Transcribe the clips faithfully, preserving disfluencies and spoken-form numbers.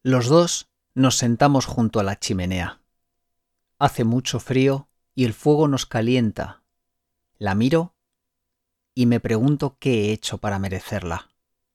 Los dos nos sentamos junto a la chimenea. Hace mucho frío y el fuego nos calienta. La miro y me pregunto qué he hecho para merecerla.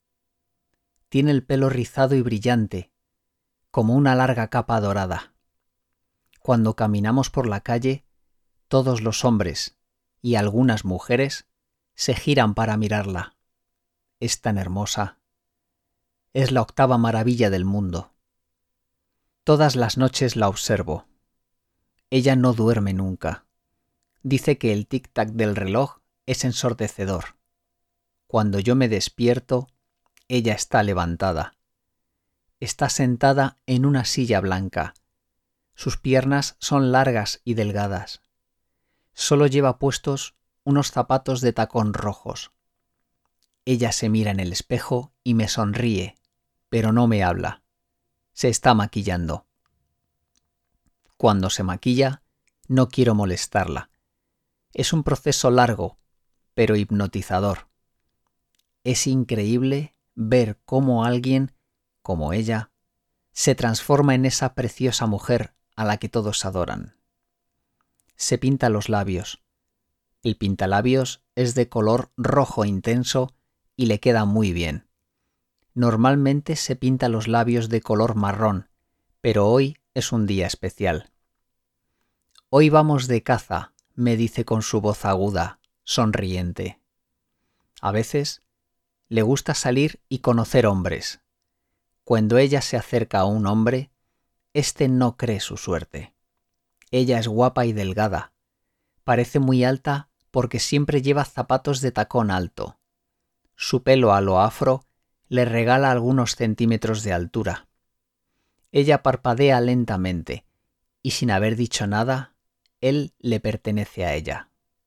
Tiene el pelo rizado y brillante, como una larga capa dorada. Cuando caminamos por la calle, todos los hombres y algunas mujeres se giran para mirarla. Es tan hermosa. Es la octava maravilla del mundo. Todas las noches la observo. Ella no duerme nunca. Dice que el tic-tac del reloj es ensordecedor. Cuando yo me despierto, ella está levantada. Está sentada en una silla blanca. Sus piernas son largas y delgadas. Solo lleva puestos unos zapatos de tacón rojos. Ella se mira en el espejo y me sonríe, pero no me habla. Se está maquillando. Cuando se maquilla, no quiero molestarla. Es un proceso largo, pero hipnotizador. Es increíble ver cómo alguien, como ella, se transforma en esa preciosa mujer a la que todos adoran. Se pinta los labios. El pintalabios es de color rojo intenso y le queda muy bien. Normalmente se pinta los labios de color marrón, pero hoy es un día especial. Hoy vamos de caza, me dice con su voz aguda, sonriente. A veces le gusta salir y conocer hombres. Cuando ella se acerca a un hombre, éste no cree su suerte. Ella es guapa y delgada. Parece muy alta porque siempre lleva zapatos de tacón alto. Su pelo a lo afro le regala algunos centímetros de altura. Ella parpadea lentamente y sin haber dicho nada, él le pertenece a ella.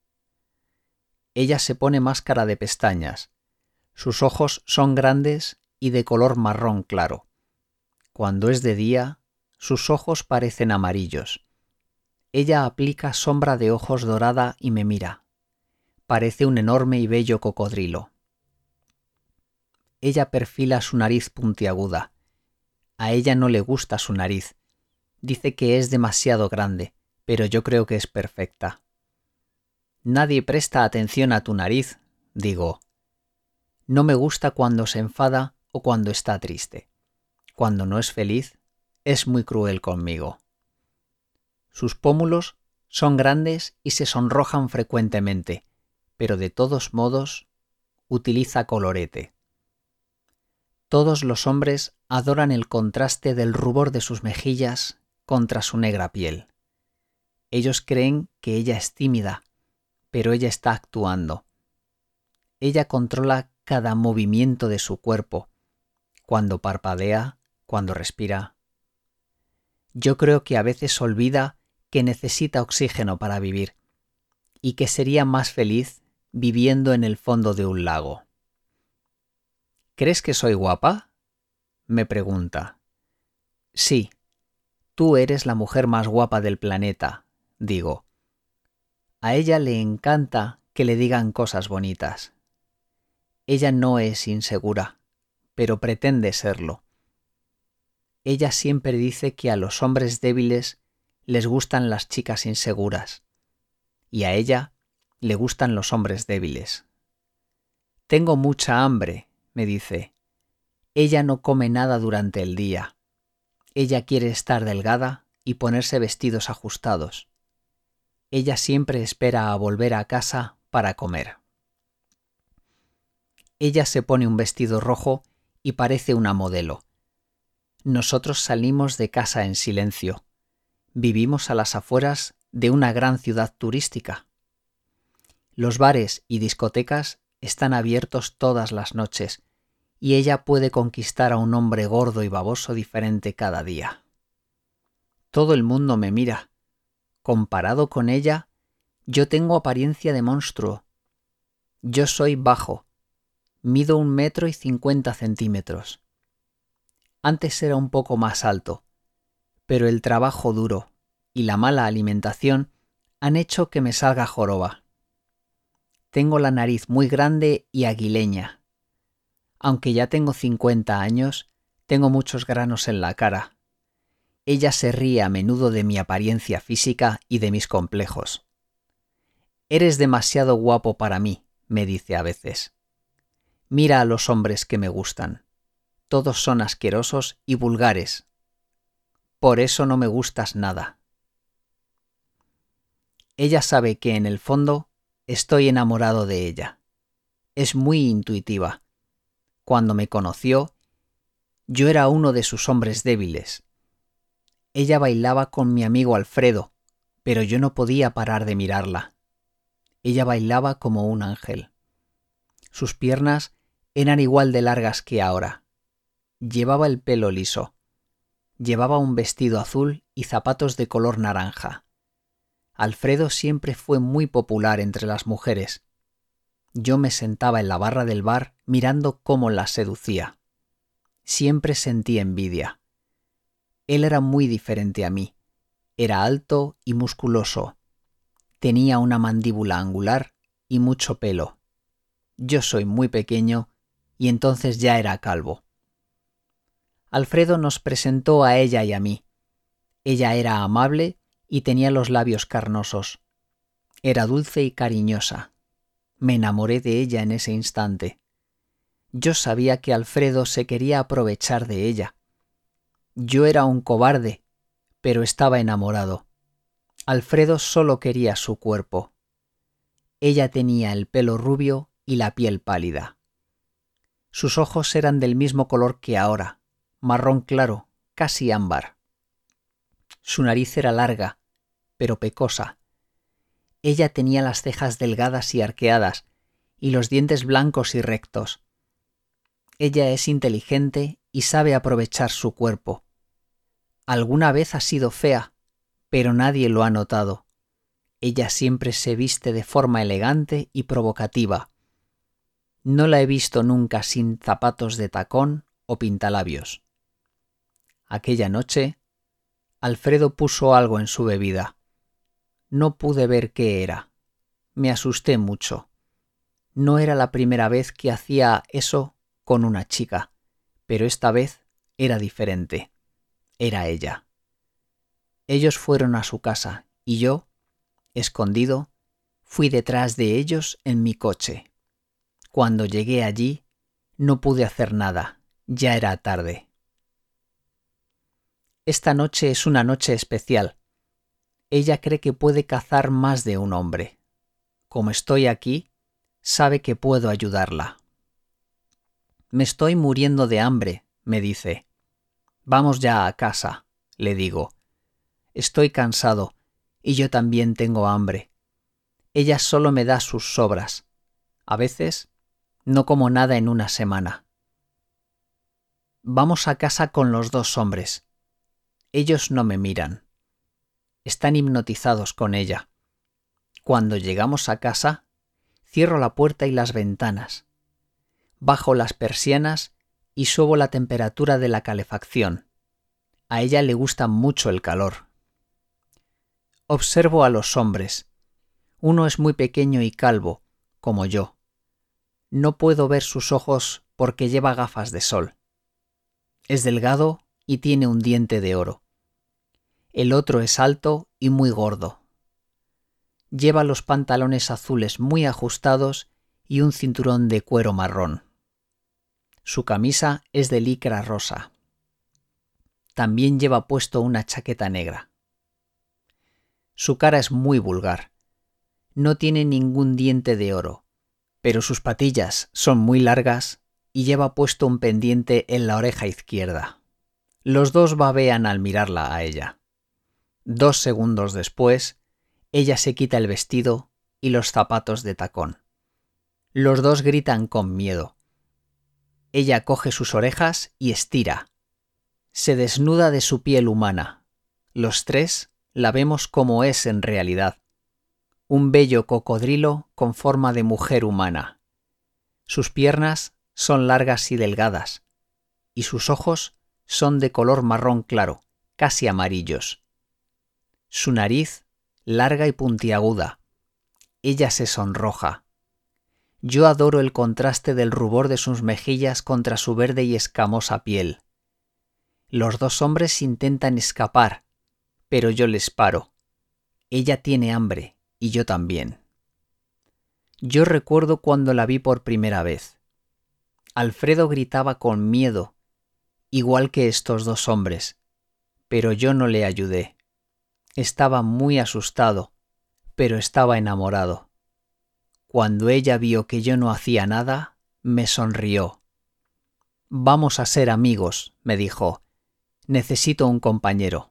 Ella se pone máscara de pestañas. Sus ojos son grandes y de color marrón claro. Cuando es de día, sus ojos parecen amarillos. Ella aplica sombra de ojos dorada y me mira. Parece un enorme y bello cocodrilo. Ella perfila su nariz puntiaguda. A ella no le gusta su nariz. Dice que es demasiado grande, pero yo creo que es perfecta. Nadie presta atención a tu nariz, digo. No me gusta cuando se enfada o cuando está triste. Cuando no es feliz, es muy cruel conmigo. Sus pómulos son grandes y se sonrojan frecuentemente, pero de todos modos utiliza colorete. Todos los hombres adoran el contraste del rubor de sus mejillas contra su negra piel. Ellos creen que ella es tímida, pero ella está actuando. Ella controla cada movimiento de su cuerpo, cuando parpadea, cuando respira. Yo creo que a veces olvida que necesita oxígeno para vivir y que sería más feliz viviendo en el fondo de un lago. ¿Crees que soy guapa?, me pregunta. Sí, tú eres la mujer más guapa del planeta, digo. A ella le encanta que le digan cosas bonitas. Ella no es insegura, pero pretende serlo. Ella siempre dice que a los hombres débiles les gustan las chicas inseguras, y a ella le gustan los hombres débiles. Tengo mucha hambre, me dice. Ella no come nada durante el día. Ella quiere estar delgada y ponerse vestidos ajustados. Ella siempre espera a volver a casa para comer. Ella se pone un vestido rojo y parece una modelo. Nosotros salimos de casa en silencio. Vivimos a las afueras de una gran ciudad turística. Los bares y discotecas están abiertos todas las noches y ella puede conquistar a un hombre gordo y baboso diferente cada día. Todo el mundo me mira. Comparado con ella, yo tengo apariencia de monstruo. Yo soy bajo. Mido un metro y cincuenta centímetros. Antes era un poco más alto, pero el trabajo duro y la mala alimentación han hecho que me salga joroba. Tengo la nariz muy grande y aguileña. Aunque ya tengo cincuenta años, Tengo muchos granos en la cara. Ella se ríe a menudo de mi apariencia física y de mis complejos. Eres demasiado guapo para mí, me dice a veces. Mira a los hombres que me gustan. Todos son asquerosos y vulgares. Por eso no me gustas nada. Ella sabe que en el fondo estoy enamorado de ella. Es muy intuitiva. Cuando me conoció, yo era uno de sus hombres débiles. Ella bailaba con mi amigo Alfredo, pero yo no podía parar de mirarla. Ella bailaba como un ángel. Sus piernas eran igual de largas que ahora. Llevaba el pelo liso. Llevaba un vestido azul y zapatos de color naranja. Alfredo siempre fue muy popular entre las mujeres. Yo me sentaba en la barra del bar mirando cómo las seducía. Siempre sentí envidia. Él era muy diferente a mí. Era alto y musculoso. Tenía una mandíbula angular y mucho pelo. Yo soy muy pequeño y entonces ya era calvo. Alfredo nos presentó a ella y a mí. Ella era amable y tenía los labios carnosos. Era dulce y cariñosa. Me enamoré de ella en ese instante. Yo sabía que Alfredo se quería aprovechar de ella. Yo era un cobarde, pero estaba enamorado. Alfredo solo quería su cuerpo. Ella tenía el pelo rubio y la piel pálida. Sus ojos eran del mismo color que ahora, marrón claro, casi ámbar. Su nariz era larga, pero pecosa. Ella tenía las cejas delgadas y arqueadas, y los dientes blancos y rectos. Ella es inteligente y sabe aprovechar su cuerpo. Alguna vez ha sido fea, pero nadie lo ha notado. Ella siempre se viste de forma elegante y provocativa. No la he visto nunca sin zapatos de tacón o pintalabios. Aquella noche, Alfredo puso algo en su bebida. No pude ver qué era. Me asusté mucho. No era la primera vez que hacía eso con una chica, pero esta vez era diferente. Era ella. Ellos fueron a su casa y yo, escondido, fui detrás de ellos en mi coche. Cuando llegué allí, no pude hacer nada. Ya era tarde. Esta noche es una noche especial. Ella cree que puede cazar más de un hombre. Como estoy aquí, sabe que puedo ayudarla. Me estoy muriendo de hambre, me dice. Vamos ya a casa, le digo. Estoy cansado y yo también tengo hambre. Ella solo me da sus sobras. A veces no como nada en una semana. Vamos a casa con los dos hombres. Ellos no me miran. Están hipnotizados con ella. Cuando llegamos a casa, cierro la puerta y las ventanas. Bajo las persianas y subo la temperatura de la calefacción. A ella le gusta mucho el calor. Observo a los hombres. Uno es muy pequeño y calvo, como yo. No puedo ver sus ojos porque lleva gafas de sol. Es delgado y tiene un diente de oro. El otro es alto y muy gordo. Lleva los pantalones azules muy ajustados y un cinturón de cuero marrón. Su camisa es de licra rosa. También lleva puesto una chaqueta negra. Su cara es muy vulgar. No tiene ningún diente de oro, pero sus patillas son muy largas y lleva puesto un pendiente en la oreja izquierda. Los dos babean al mirarla a ella. Dos segundos después, ella se quita el vestido y los zapatos de tacón. Los dos gritan con miedo. Ella coge sus orejas y estira. Se desnuda de su piel humana. Los tres la vemos como es en realidad. Un bello cocodrilo con forma de mujer humana. Sus piernas son largas y delgadas, y sus ojos son de color marrón claro, casi amarillos. Su nariz, larga y puntiaguda. Ella se sonroja. Yo adoro el contraste del rubor de sus mejillas contra su verde y escamosa piel. Los dos hombres intentan escapar, pero yo les paro. Ella tiene hambre y yo también. Yo recuerdo cuando la vi por primera vez. Alfredo gritaba con miedo, igual que estos dos hombres, pero yo no le ayudé. Estaba muy asustado, pero estaba enamorado. Cuando ella vio que yo no hacía nada, me sonrió. «Vamos a ser amigos», me dijo. «Necesito un compañero».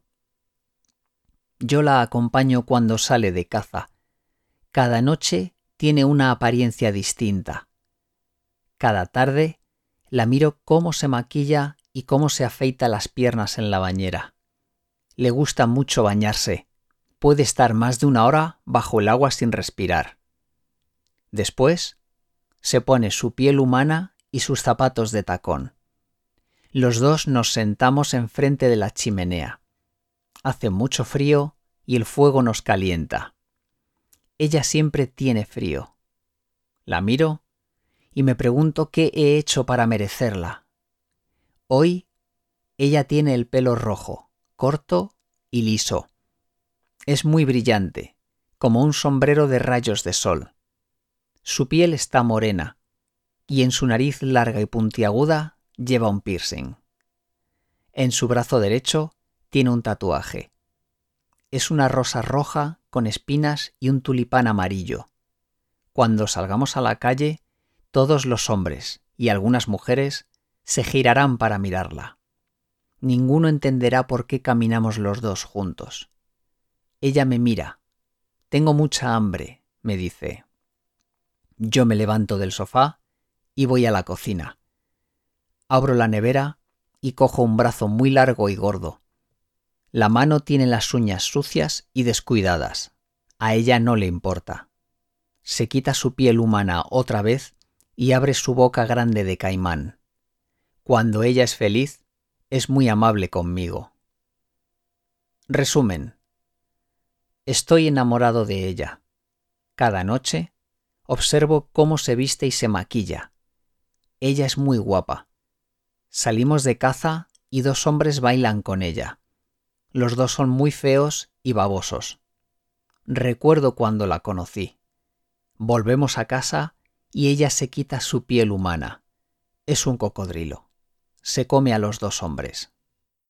Yo la acompaño cuando sale de caza. Cada noche tiene una apariencia distinta. Cada tarde la miro cómo se maquilla y cómo se afeita las piernas en la bañera. Le gusta mucho bañarse. Puede estar más de una hora bajo el agua sin respirar. Después, se pone su piel humana y sus zapatos de tacón. Los dos nos sentamos enfrente de la chimenea. Hace mucho frío y el fuego nos calienta. Ella siempre tiene frío. La miro y me pregunto qué he hecho para merecerla. Hoy, ella tiene el pelo rojo, corto y liso. Es muy brillante, como un sombrero de rayos de sol. Su piel está morena y en su nariz larga y puntiaguda lleva un piercing. En su brazo derecho tiene un tatuaje. Es una rosa roja con espinas y un tulipán amarillo. Cuando salgamos a la calle, todos los hombres y algunas mujeres se girarán para mirarla. Ninguno entenderá por qué caminamos los dos juntos. Ella me mira. «Tengo mucha hambre», me dice. Yo me levanto del sofá y voy a la cocina. Abro la nevera y cojo un brazo muy largo y gordo. La mano tiene las uñas sucias y descuidadas. A ella no le importa. Se quita su piel humana otra vez y abre su boca grande de caimán. Cuando ella es feliz, es muy amable conmigo. Resumen. Estoy enamorado de ella. Cada noche observo cómo se viste y se maquilla. Ella es muy guapa. Salimos de caza y dos hombres bailan con ella. Los dos son muy feos y babosos. Recuerdo cuando la conocí. Volvemos a casa y ella se quita su piel humana. Es un cocodrilo. Se come a los dos hombres.